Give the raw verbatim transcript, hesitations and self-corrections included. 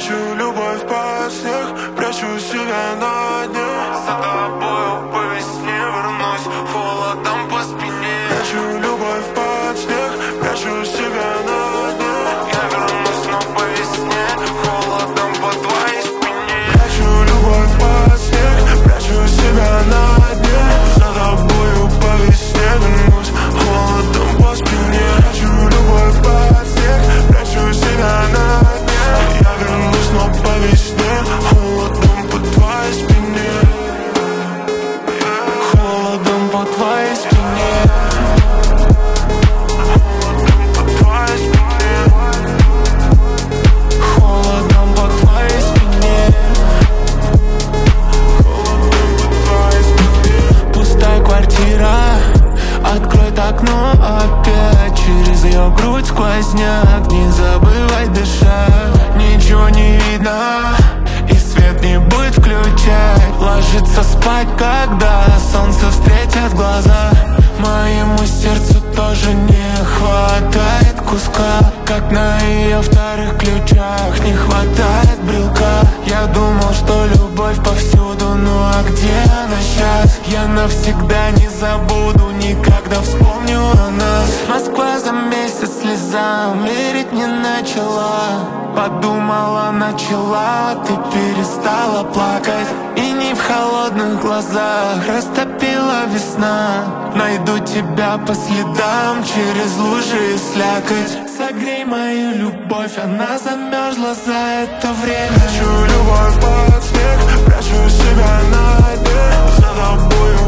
Прячу любовь под снег, прячу себя на дне. За тобою по весне вернусь холодом по спине. Прячу любовь под снег, прячу себя на дне. Я вернусь, но по весне холодом по твоей спине. Прячу любовь под снег, прячу себя на дне. За тобою по весне вернусь холодом по спине. Прячу любовь под снег, прячу себя на дне. Я вернусь, но по весне холодом по твоей спине. Холодом по твоей спине. Холодом по твоей спине. Пустая квартира, открой окно опять. Через ее грудь сквозняк, не забывай дышать. Ничего не видно, и свет не будет включать. Ложиться спать, когда солнце встретят глаза. Моему сердцу тоже не хватает куска, как на ее вторых ключах не хватает брелка. Я думал, что любовь повсюду, ну а где она сейчас? Я навсегда не забуду, никогда вспомню о нас. Москва за месяц слезам верить не начала. Подумала, начала, ты перестала плакать. И не в холодных глазах растопила весна. Найду тебя по следам через лужи и слякоть. Согрей мою любовь, она замерзла за это время. Прячу любовь под снег, прячу себя на дне. За тобою